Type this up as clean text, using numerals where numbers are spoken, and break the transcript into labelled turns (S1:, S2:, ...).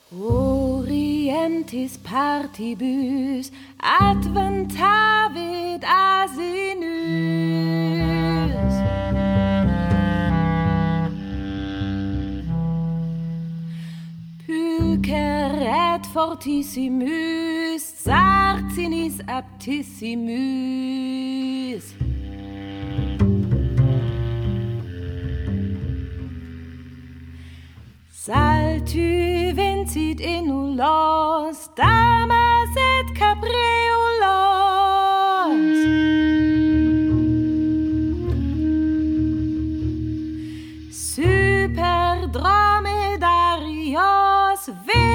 S1: Orientis partibus adventavit asinus. Pulcher et fortissimus sarcinis aptissimus. Saltu vincit inulos, damas et capriolos. Super dromedarios